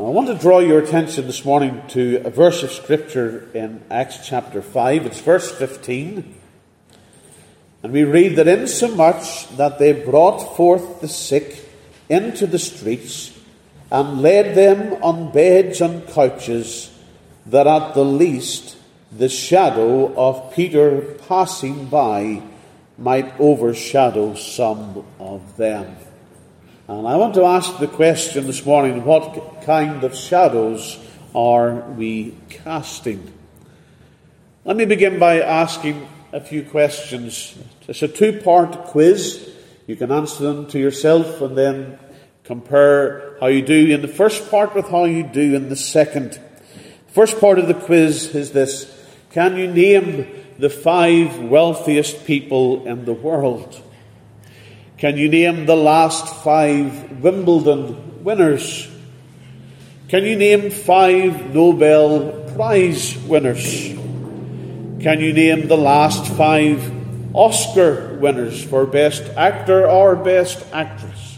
I want to draw your attention this morning to a verse of Scripture in Acts chapter 5. It's verse 15. And we read that insomuch that they brought forth the sick into the streets and laid them on beds and couches, that at the least the shadow of Peter passing by might overshadow some of them. And I want to ask the question this morning, what kind of shadows are we casting? Let me begin by asking a few questions. It's a two-part quiz. You can answer them to yourself and then compare how you do in the first part with how you do in the second. The first part of the quiz is this: can you name the 5 wealthiest people in the world? Can you name the last 5 Wimbledon winners? Can you name 5 Nobel Prize winners? Can you name the last 5 Oscar winners for Best Actor or Best Actress?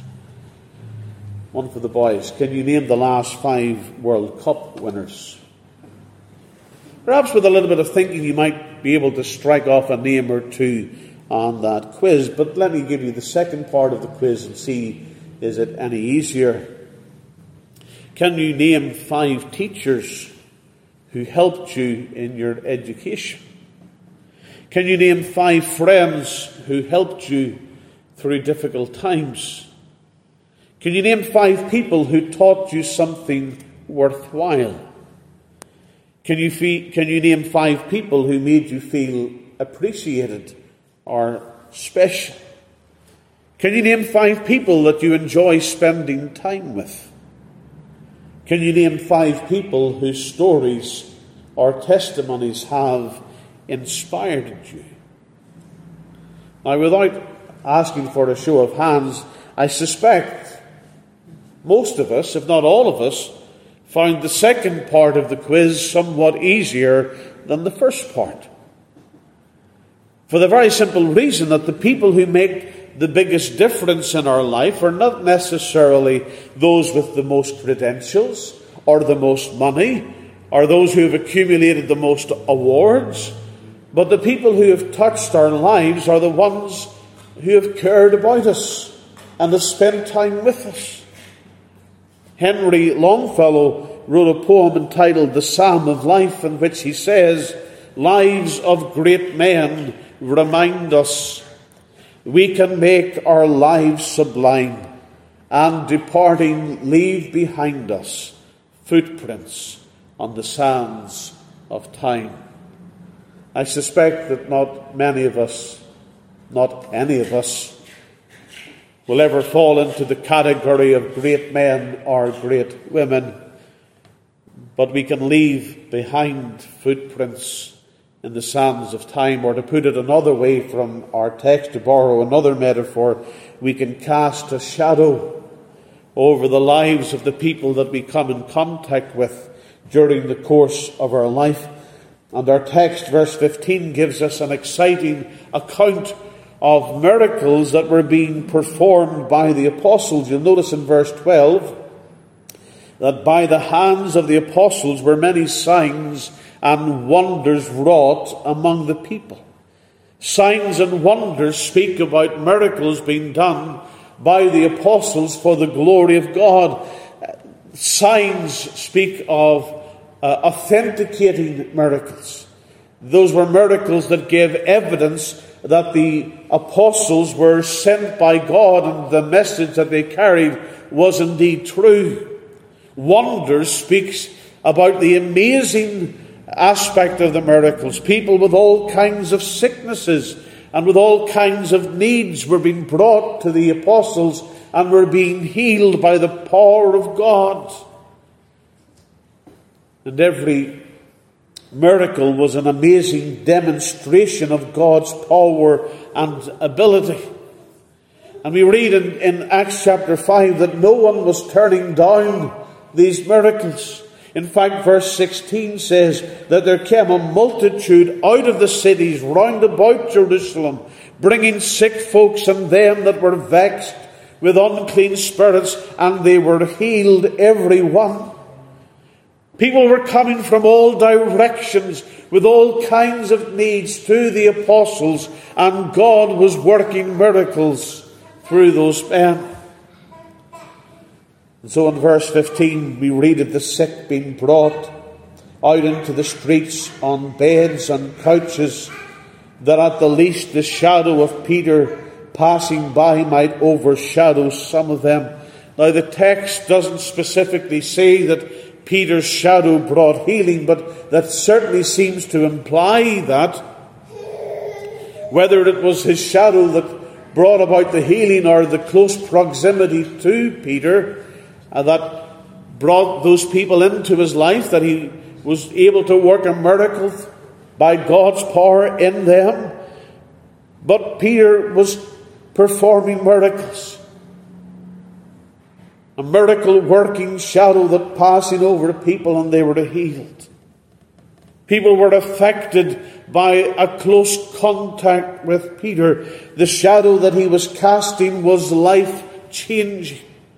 One for the boys. Can you name the last 5 World Cup winners? Perhaps with a little bit of thinking you might be able to strike off a name or two on that quiz. But let me give you the second part of the quiz and see, is it any easier? Can you name 5 teachers who helped you in your education? Can you name 5 friends who helped you through difficult times? Can you name 5 people who taught you something worthwhile? Can you name 5 people who made you feel appreciated or special? Can you name 5 people that you enjoy spending time with? Can you name 5 people whose stories or testimonies have inspired you? Now, without asking for a show of hands, I suspect most of us, if not all of us, found the second part of the quiz somewhat easier than the first part. For the very simple reason that the people who make the biggest difference in our life are not necessarily those with the most credentials or the most money or those who have accumulated the most awards, but the people who have touched our lives are the ones who have cared about us and have spent time with us. Henry Longfellow wrote a poem entitled The Psalm of Life, in which he says, "Lives of great men remind us we can make our lives sublime, and departing leave behind us footprints on the sands of time." I suspect that not many of us, not any of us, will ever fall into the category of great men or great women, but we can leave behind footprints in the sands of time. Or to put it another way from our text, to borrow another metaphor, we can cast a shadow over the lives of the people that we come in contact with during the course of our life. And our text, verse 15, gives us an exciting account of miracles that were being performed by the apostles. You'll notice in verse 12 that by the hands of the apostles were many signs and wonders wrought among the people. Signs and wonders speak about miracles being done by the apostles for the glory of God. Signs speak of authenticating miracles. Those were miracles that gave evidence that the apostles were sent by God and the message that they carried was indeed true. Wonders speaks about the amazing aspect of the miracles. People with all kinds of sicknesses and with all kinds of needs were being brought to the apostles and were being healed by the power of God. And every miracle was an amazing demonstration of God's power and ability. And we read in Acts chapter 5 that no one was turning down these miracles. In fact, verse 16 says that there came a multitude out of the cities round about Jerusalem, bringing sick folks and them that were vexed with unclean spirits, and they were healed every one. People were coming from all directions with all kinds of needs to the apostles, and God was working miracles through those men. And so in verse 15 we read of the sick being brought out into the streets on beds and couches, that at the least the shadow of Peter passing by might overshadow some of them. Now the text doesn't specifically say that Peter's shadow brought healing, but that certainly seems to imply that. Whether it was his shadow that brought about the healing or the close proximity to Peter that brought those people into his life, that he was able to work a miracle by God's power in them. But Peter was performing miracles. A miracle working shadow that passing over people and they were healed. People were affected by a close contact with Peter. The shadow that he was casting was life-changing.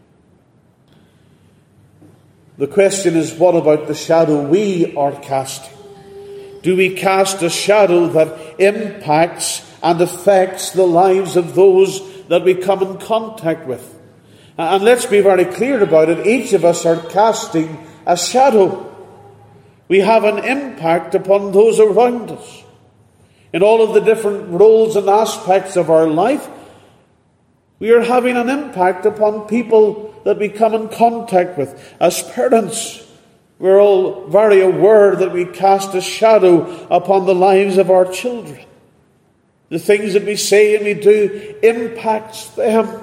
The question is, what about the shadow we are casting? Do we cast a shadow that impacts and affects the lives of those that we come in contact with? And let's be very clear about it. Each of us are casting a shadow. We have an impact upon those around us. In all of the different roles and aspects of our life, we are having an impact upon people that we come in contact with. As parents, we're all very aware that we cast a shadow upon the lives of our children. The things that we say and we do impacts them.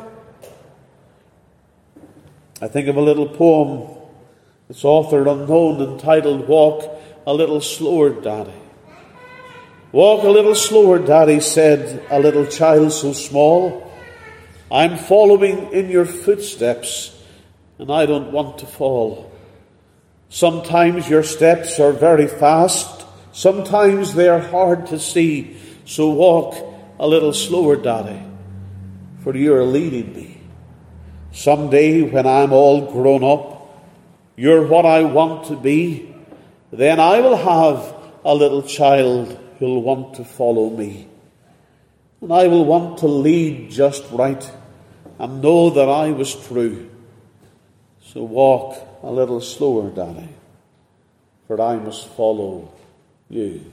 I think of a little poem, its author unknown, entitled "Walk a Little Slower, Daddy." "Walk a little slower, Daddy," said a little child so small. "I'm following in your footsteps, and I don't want to fall. Sometimes your steps are very fast, sometimes they are hard to see. So walk a little slower, Daddy, for you're leading me. Someday when I'm all grown up, you're what I want to be. Then I will have a little child who'll want to follow me. And I will want to lead just right and know that I was true. So walk a little slower, Daddy, for I must follow you."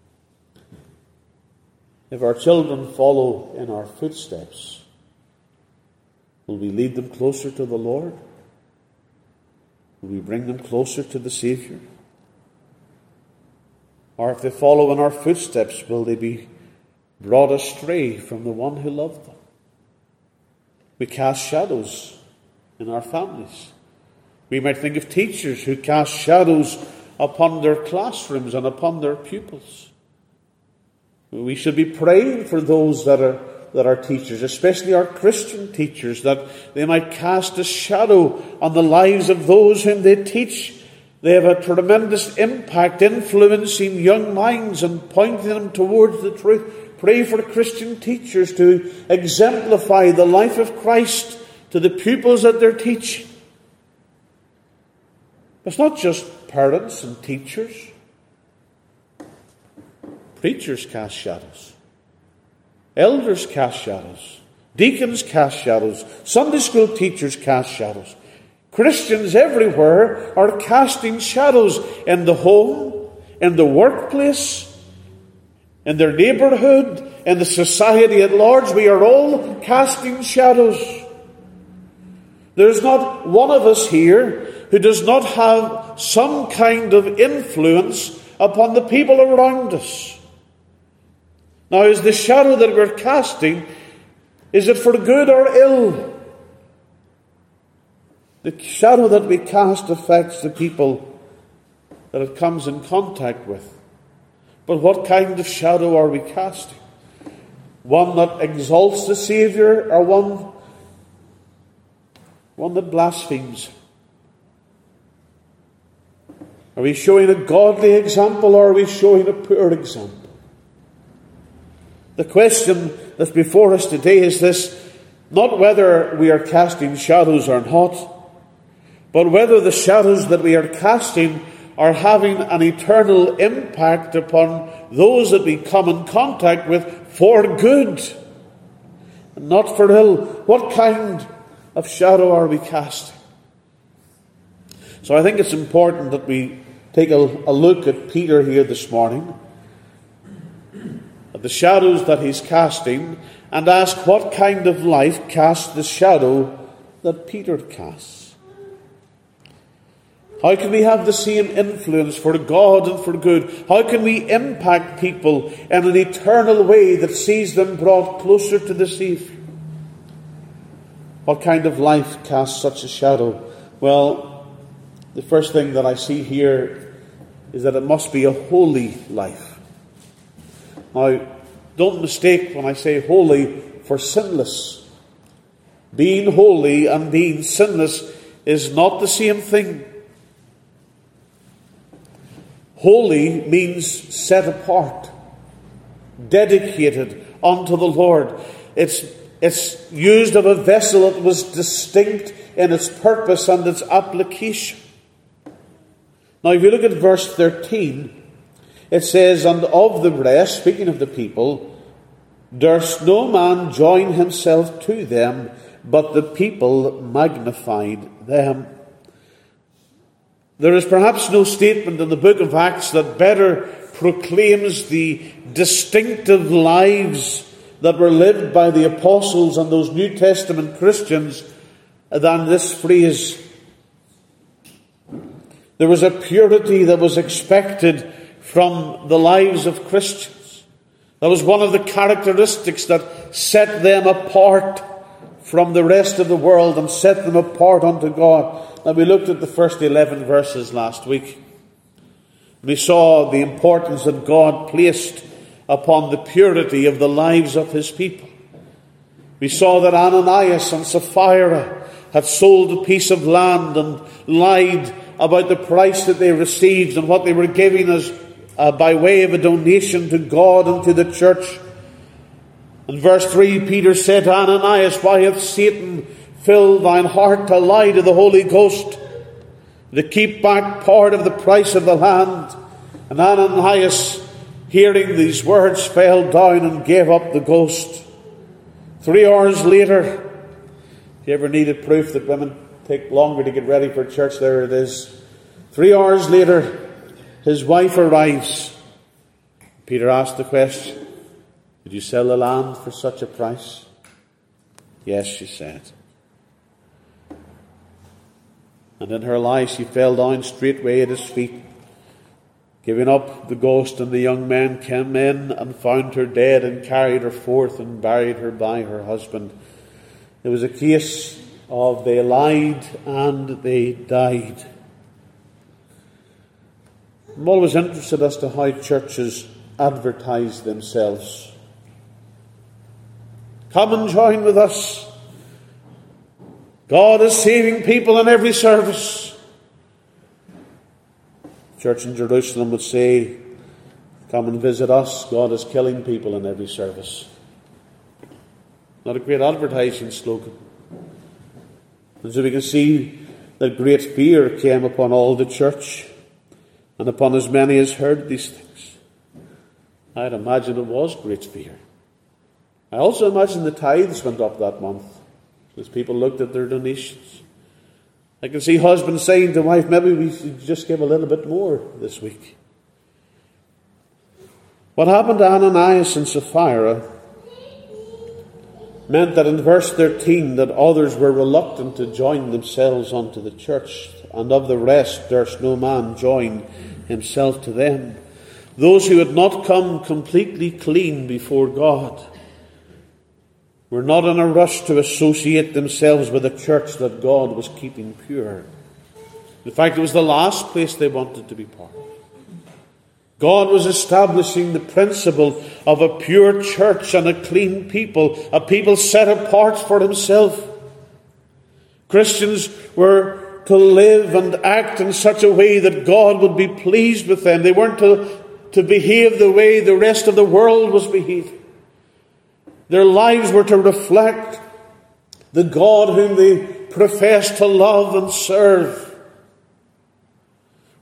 If our children follow in our footsteps, will we lead them closer to the Lord? Will we bring them closer to the Saviour? Or if they follow in our footsteps, will they be brought astray from the one who loved them? We cast shadows in our families. We might think of teachers who cast shadows upon their classrooms and upon their pupils. We should be praying for those that are teachers, especially our Christian teachers, that they might cast a shadow on the lives of those whom they teach. They have a tremendous impact, influencing young minds and pointing them towards the truth. Pray for Christian teachers to exemplify the life of Christ to the pupils that they're teaching. It's not just parents and teachers. Preachers cast shadows. Elders cast shadows. Deacons cast shadows. Sunday school teachers cast shadows. Christians everywhere are casting shadows in the home, in the workplace, in their neighbourhood, in the society at large. We are all casting shadows. There's not one of us here who does not have some kind of influence upon the people around us. Now, is the shadow that we're casting, is it for good or ill? The shadow that we cast affects the people that it comes in contact with. But what kind of shadow are we casting? One that exalts the Saviour, or one that blasphemes? Are we showing a godly example, or are we showing a poor example? The question that's before us today is this: not whether we are casting shadows or not, but whether the shadows that we are casting are having an eternal impact upon those that we come in contact with for good, and not for ill. What kind of shadow are we casting? So I think it's important that we take a look at Peter here this morning, at the shadows that he's casting, and ask what kind of life casts the shadow that Peter casts. How can we have the same influence for God and for good? How can we impact people in an eternal way that sees them brought closer to the Savior? What kind of life casts such a shadow? Well, the first thing that I see here is that it must be a holy life. Now, don't mistake when I say holy for sinless. Being holy and being sinless is not the same thing. Holy means set apart, dedicated unto the Lord. It's used of a vessel that was distinct in its purpose and its application. Now, if you look at verse 13, it says, "And of the rest," speaking of the people, "durst no man join himself to them, but the people magnified them." There is perhaps no statement in the book of Acts that better proclaims the distinctive lives that were lived by the apostles and those New Testament Christians than this phrase. There was a purity that was expected from the lives of Christians. That was one of the characteristics that set them apart from the rest of the world and set them apart unto God. Now, we looked at the first 11 verses last week. We saw the importance that God placed upon the purity of the lives of his people. We saw that Ananias and Sapphira had sold a piece of land and lied about the price that they received and what they were giving as by way of a donation to God and to the church. In verse 3, Peter said to Ananias, "Why hath Satan filled thine heart to lie to the Holy Ghost, to keep back part of the price of the land?" And Ananias, hearing these words, fell down and gave up the ghost. 3 hours later, if you ever needed proof that women take longer to get ready for church, there it is. 3 hours later, his wife arrives. Peter asked the question, "Did you sell the land for such a price?" "Yes," she said. And in her lie, she fell down straightway at his feet, giving up the ghost. And the young men came in and found her dead, and carried her forth and buried her by her husband. It was a case of they lied and they died. I'm always interested as to how churches advertise themselves. Come and join with us. God is saving people in every service. The church in Jerusalem would say, "Come and visit us. God is killing people in every service." Not a great advertising slogan. And so we can see that great fear came upon all the church and upon as many as heard these things. I'd imagine it was great fear. I also imagine the tithes went up that month as people looked at their donations. I can see husbands saying to wife, "Maybe we should just give a little bit more this week." What happened to Ananias and Sapphira meant that in verse 13 that others were reluctant to join themselves unto the church, and of the rest durst no man join himself to them. Those who had not come completely clean before God were not in a rush to associate themselves with a church that God was keeping pure. In fact, it was the last place they wanted to be part of. God was establishing the principle of a pure church and a clean people, a people set apart for himself. Christians were to live and act in such a way that God would be pleased with them. They weren't to behave the way the rest of the world was behaving. Their lives were to reflect the God whom they professed to love and serve.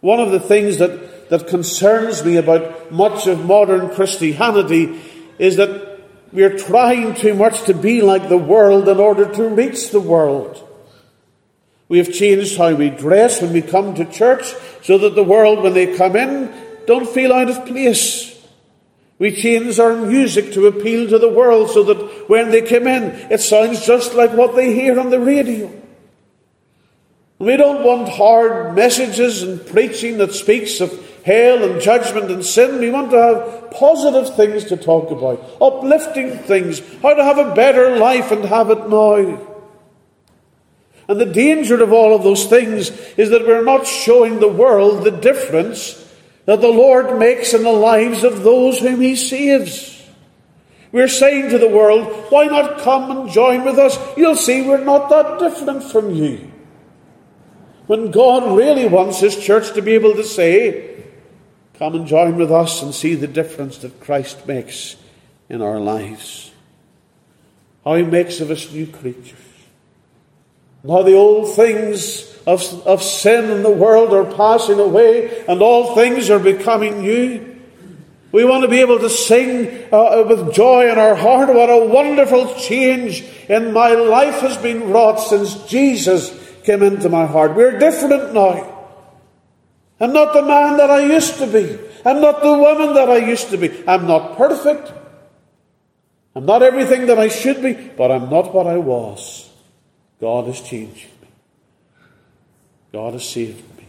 One of the things that concerns me about much of modern Christianity is that we are trying too much to be like the world in order to reach the world. We have changed how we dress when we come to church so that the world, when they come in, don't feel out of place. We change our music to appeal to the world so that when they come in, it sounds just like what they hear on the radio. We don't want hard messages and preaching that speaks of hell and judgment and sin. We want to have positive things to talk about, uplifting things, how to have a better life and have it now. And the danger of all of those things is that we're not showing the world the difference that the Lord makes in the lives of those whom He saves. We're saying to the world, why not come and join with us? You'll see we're not that different from you. When God really wants His church to be able to say, come and join with us and see the difference that Christ makes in our lives. How He makes of us new creatures. And how the old things of sin in the world are passing away and all things are becoming new. We want to be able to sing with joy in our heart. What a wonderful change in my life has been wrought since Jesus came into my heart. We're different now. I'm not the man that I used to be. I'm not the woman that I used to be. I'm not perfect. I'm not everything that I should be, but I'm not what I was. God has changed me. God has saved me.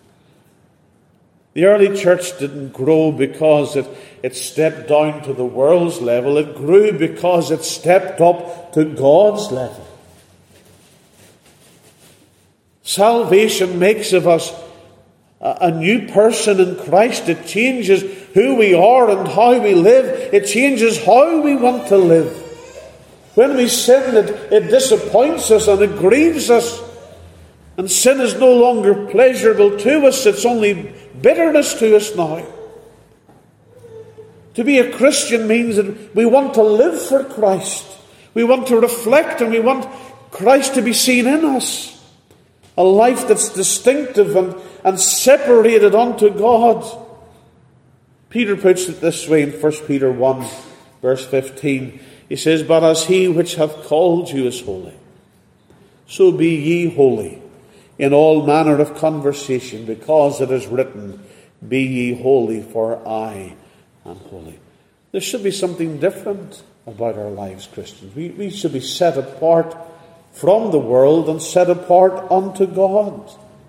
The early church didn't grow because it stepped down to the world's level. It grew because it stepped up to God's level. Salvation makes of us a new person in Christ. It changes who we are and how we live. It changes how we want to live. When we sin, it disappoints us and it grieves us. And sin is no longer pleasurable to us. It's only bitterness to us now. To be a Christian means that we want to live for Christ. We want to reflect and we want Christ to be seen in us. A life that's distinctive and separated unto God. Peter puts it this way in 1 Peter 1, verse 15. He says, but as He which hath called you is holy, so be ye holy in all manner of conversation, because it is written, be ye holy, for I am holy. There should be something different about our lives, Christians. We should be set apart from the world and set apart unto God.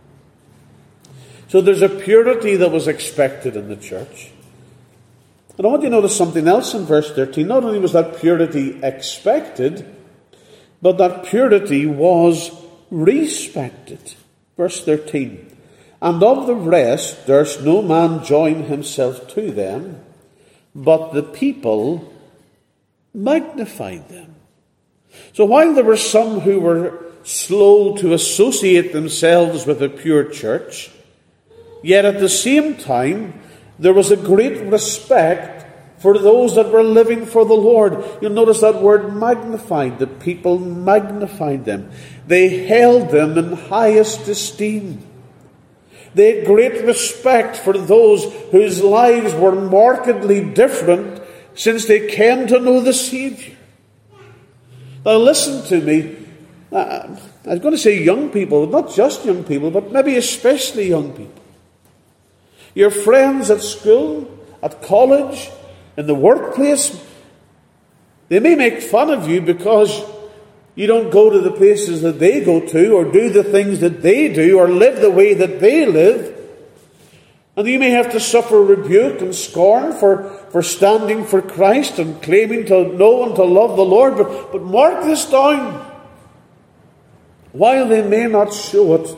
So there's a purity that was expected in the church. And I want you to notice something else in verse 13. Not only was that purity expected, but that purity was respected. Verse 13. And of the rest durst no man join himself to them, but the people magnified them. So while there were some who were slow to associate themselves with a pure church, yet at the same time there was a great respect for those that were living for the Lord. You'll notice that word magnified. The people magnified them. They held them in highest esteem. They had great respect for those whose lives were markedly different since they came to know the Saviour. Now listen to me. I was going to say young people, not just young people, but maybe especially young people. Your friends at school, at college, in the workplace, they may make fun of you because you don't go to the places that they go to, or do the things that they do, or live the way that they live. And you may have to suffer rebuke and scorn for standing for Christ and claiming to know and to love the Lord. But mark this down. While they may not show it,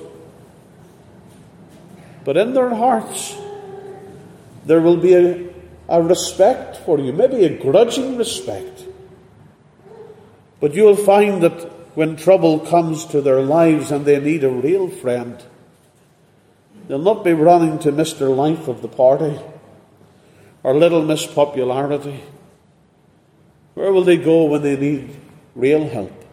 but in their hearts there will be a respect for you, maybe a grudging respect. But you will find that when trouble comes to their lives and they need a real friend, they'll not be running to Mr. Life of the party or Little Miss Popularity. Where will they go when they need real help?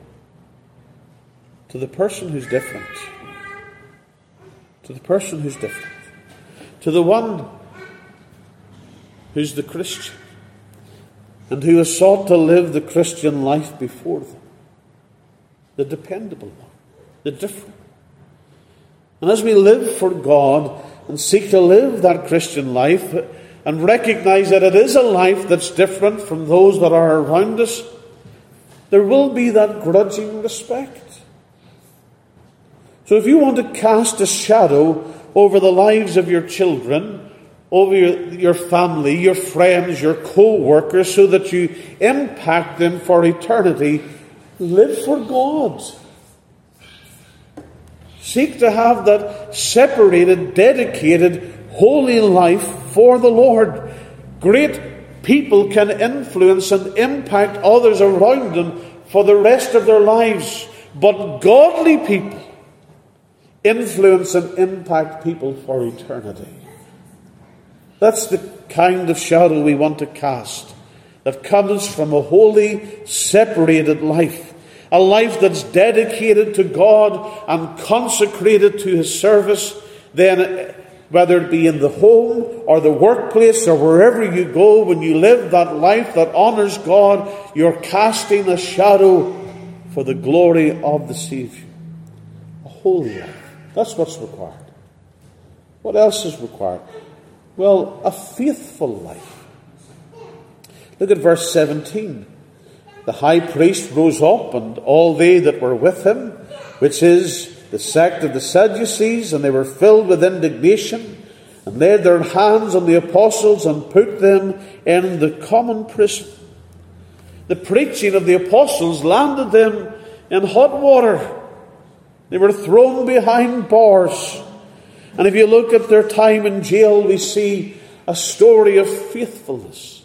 To the person who's different. To the person who's different. to the one who's the Christian and who has sought to live the Christian life before them. The dependable one, the different. And as we live for God and seek to live that Christian life and recognize that it is a life that's different from those that are around us, there will be that grudging respect. So if you want to cast a shadow over the lives of your children, over your family, your friends, your co-workers, so that you impact them for eternity, live for God. Seek to have that separated, dedicated, holy life for the Lord. Great people can influence and impact others around them for the rest of their lives. But godly people influence and impact people for eternity. That's the kind of shadow we want to cast, that comes from a holy, separated life. A life that's dedicated to God and consecrated to His service. Then, whether it be in the home or the workplace or wherever you go, when you live that life that honours God, you're casting a shadow for the glory of the Saviour. A holy life. That's what's required. What else is required? Well, a faithful life. Look at verse 17. The high priest rose up, and all they that were with him, which is the sect of the Sadducees, and they were filled with indignation, and laid their hands on the apostles, and put them in the common prison. The preaching of the apostles landed them in hot water. They were thrown behind bars. And if you look at their time in jail, we see a story of faithfulness.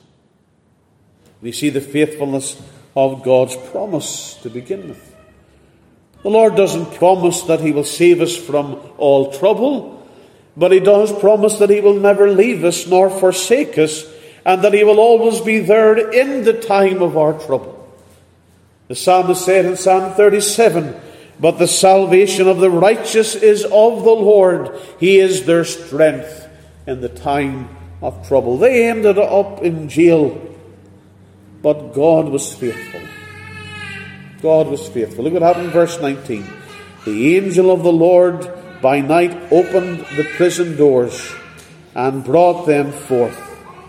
We see the faithfulness of God's promise to begin with. The Lord doesn't promise that He will save us from all trouble, but He does promise that He will never leave us nor forsake us, and that He will always be there in the time of our trouble. The psalmist said in Psalm 37, "But the salvation of the righteous is of the Lord. He is their strength in the time of trouble." They ended up in jail, but God was faithful. God was faithful. Look what happened in verse 19. The angel of the Lord by night opened the prison doors and brought them forth.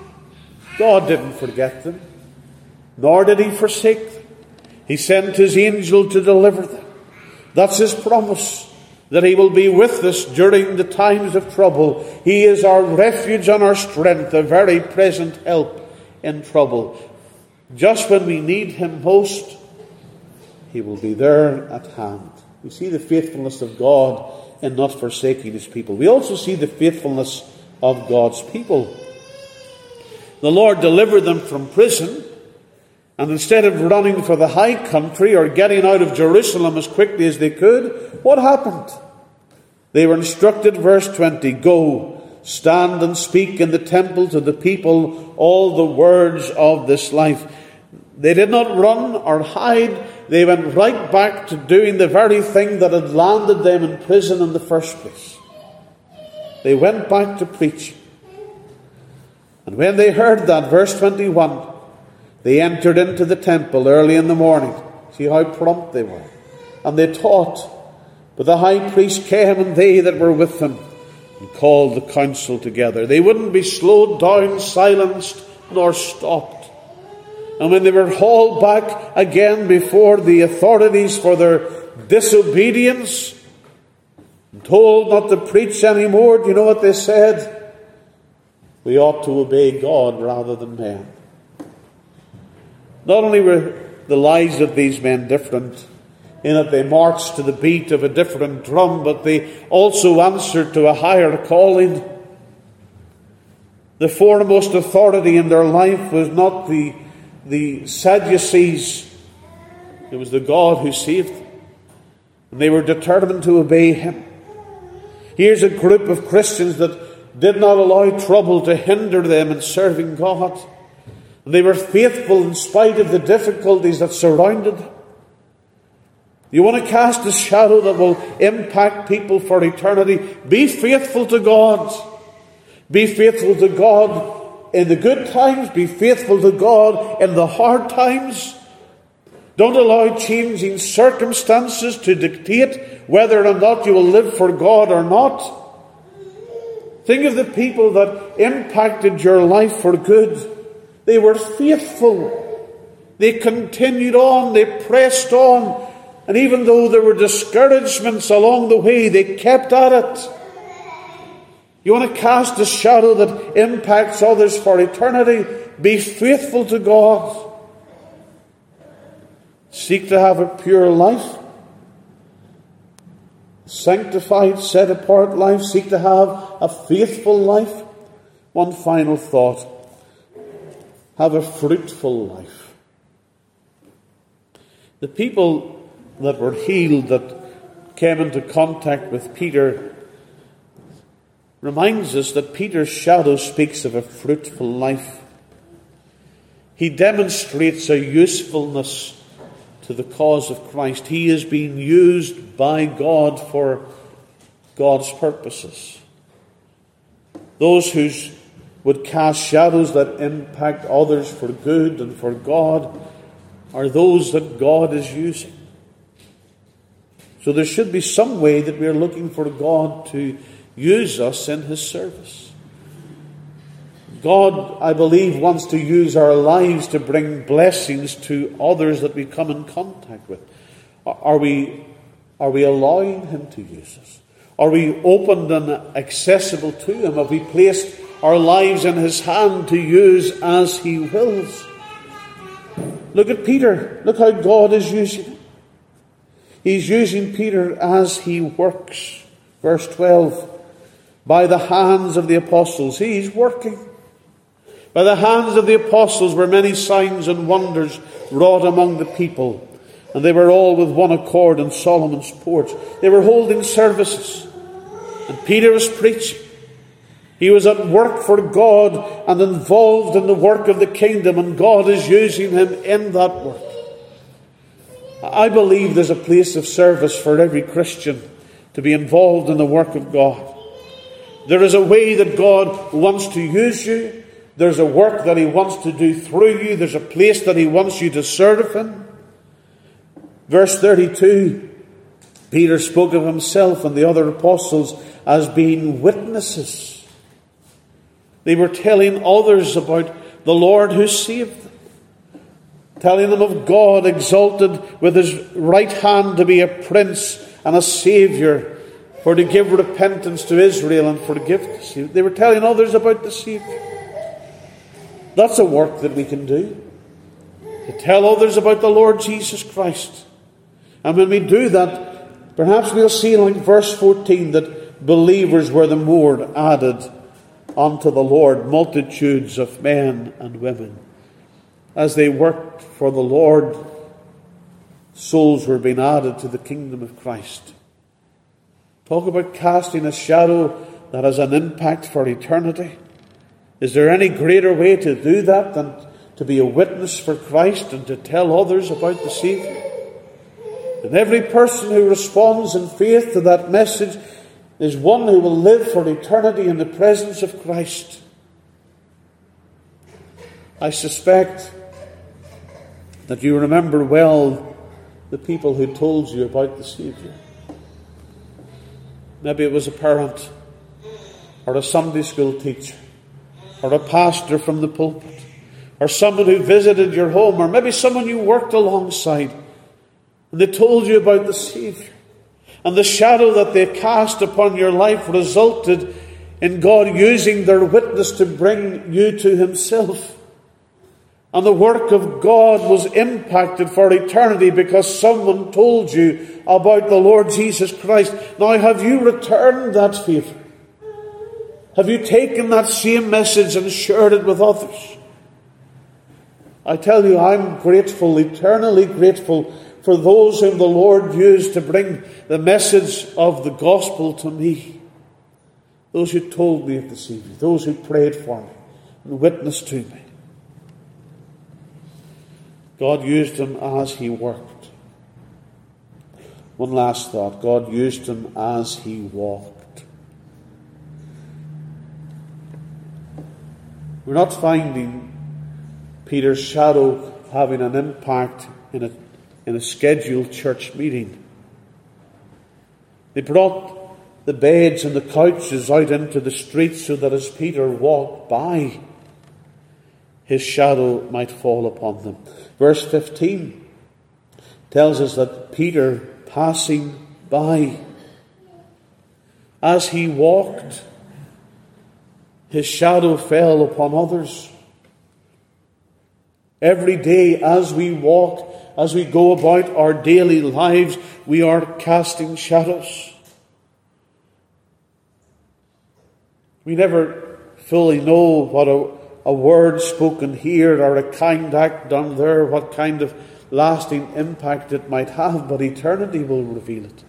God didn't forget them, nor did He forsake them. He sent His angel to deliver them. That's His promise, that He will be with us during the times of trouble. He is our refuge and our strength, a very present help in trouble. Just when we need Him most, He will be there at hand. We see the faithfulness of God in not forsaking His people. We also see the faithfulness of God's people. The Lord delivered them from prison, and instead of running for the high country or getting out of Jerusalem as quickly as they could, what happened? They were instructed, verse 20, "Go, stand and speak in the temple to the people all the words of this life." They did not run or hide. They went right back to doing the very thing that had landed them in prison in the first place. They went back to preaching. And when they heard that, verse 21, they entered into the temple early in the morning. See how prompt they were. And they taught. But the high priest came, and they that were with him, and called the council together. They wouldn't be slowed down, silenced, nor stopped. And when they were hauled back again before the authorities for their disobedience, and told not to preach anymore, do you know what they said? We ought to obey God rather than men. Not only were the lives of these men different, in that they marched to the beat of a different drum, but they also answered to a higher calling. The foremost authority in their life was not the Sadducees. It was the God who saved them. And they were determined to obey Him. Here's a group of Christians that did not allow trouble to hinder them in serving God. And they were faithful in spite of the difficulties that surrounded them. You want to cast a shadow that will impact people for eternity? Be faithful to God. Be faithful to God in the good times. Be faithful to God in the hard times. Don't allow changing circumstances to dictate whether or not you will live for God or not. Think of the people that impacted your life for good. They were faithful. They continued on. They pressed on. And even though there were discouragements along the way, they kept at it. You want to cast a shadow that impacts others for eternity? Be faithful to God. Seek to have a pure life. Sanctified, set apart life. Seek to have a faithful life. One final thought. Have a fruitful life. The people that were healed, that came into contact with Peter, reminds us that Peter's shadow speaks of a fruitful life. He demonstrates a usefulness to the cause of Christ. He is being used by God for God's purposes. Those who would cast shadows that impact others for good and for God are those that God is using. So there should be some way that we are looking for God to use us in His service. God, I believe, wants to use our lives to bring blessings to others that we come in contact with. Are we allowing Him to use us? Are we open and accessible to Him? Have we placed our lives in His hand to use as He wills? Look at Peter. Look how God is using him. He's using Peter as he works. Verse 12. By the hands of the apostles. He's working. By the hands of the apostles were many signs and wonders wrought among the people. And they were all with one accord in Solomon's porch. They were holding services. And Peter was preaching. He was at work for God and involved in the work of the kingdom. And God is using him in that work. I believe there's a place of service for every Christian to be involved in the work of God. There is a way that God wants to use you. There's a work that He wants to do through you. There's a place that He wants you to serve Him. Verse 32, Peter spoke of himself and the other apostles as being witnesses. They were telling others about the Lord who saved them. Telling them of God exalted with His right hand to be a prince and a saviour, for to give repentance to Israel and forgiveness. They were telling others about the Saviour. That's a work that we can do. To tell others about the Lord Jesus Christ. And when we do that, perhaps we'll see, like verse 14, that believers were the more added unto the Lord, multitudes of men and women. As they worked for the Lord, souls were being added to the kingdom of Christ. Talk about casting a shadow that has an impact for eternity. Is there any greater way to do that than to be a witness for Christ and to tell others about the Saviour? And every person who responds in faith to that message is one who will live for eternity in the presence of Christ. I suspect that you remember well the people who told you about the Saviour. Maybe it was a parent, or a Sunday school teacher, or a pastor from the pulpit, or someone who visited your home, or maybe someone you worked alongside, and they told you about the Saviour. And the shadow that they cast upon your life resulted in God using their witness to bring you to Himself. And the work of God was impacted for eternity because someone told you about the Lord Jesus Christ. Now, have you returned that favour? Have you taken that same message and shared it with others? I tell you, I'm grateful, eternally grateful, for those whom the Lord used to bring the message of the gospel to me. Those who told me of the Saviour, those who prayed for me and witnessed to me. God used him as he worked. One last thought. God used him as he walked. We're not finding Peter's shadow having an impact in a scheduled church meeting. They brought the beds and the couches out into the streets so that as Peter walked by, his shadow might fall upon them. Verse 15 tells us that Peter, passing by, as he walked, his shadow fell upon others. Every day as we walk, as we go about our daily lives, we are casting shadows. We never fully know what a word spoken here or a kind act done there, what kind of lasting impact it might have, but eternity will reveal it.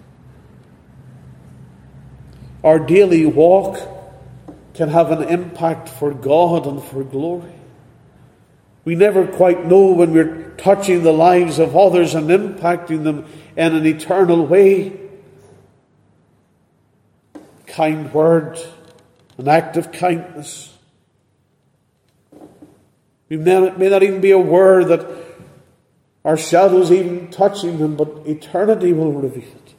Our daily walk can have an impact for God and for glory. We never quite know when we're touching the lives of others and impacting them in an eternal way. Kind word, an act of kindness. We may not even be aware that our shadow's even touching them, but eternity will reveal it.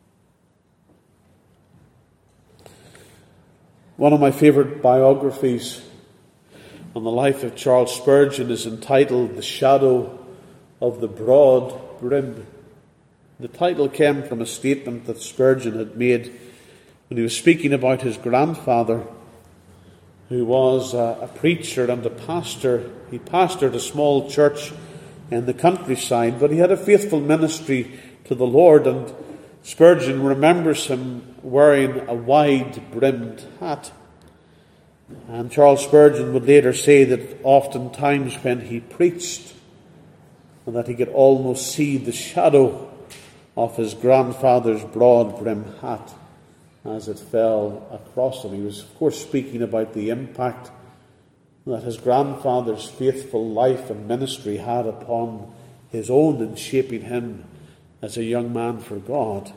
One of my favourite biographies on the life of Charles Spurgeon is entitled The Shadow of the Broad Brim. The title came from a statement that Spurgeon had made when he was speaking about his grandfather, who was a preacher and a pastor. He pastored a small church in the countryside, but he had a faithful ministry to the Lord, and Spurgeon remembers him wearing a wide-brimmed hat. And Charles Spurgeon would later say that oftentimes when he preached, and that he could almost see the shadow of his grandfather's broad-brimmed hat as it fell across him. He was, of course, speaking about the impact that his grandfather's faithful life and ministry had upon his own in shaping him as a young man for God.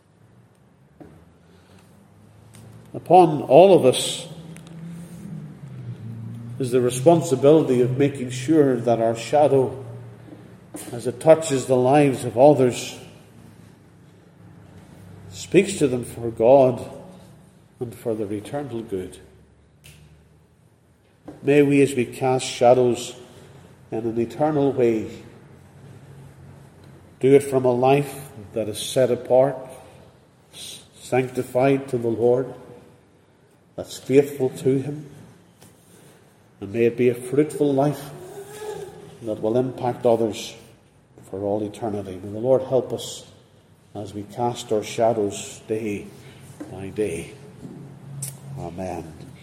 Upon all of us is the responsibility of making sure that our shadow, as it touches the lives of others, speaks to them for God and for their eternal good. May we, as we cast shadows in an eternal way, do it from a life that is set apart, sanctified to the Lord, that's faithful to Him, and may it be a fruitful life that will impact others for all eternity. May the Lord help us as we cast our shadows day by day. Amen.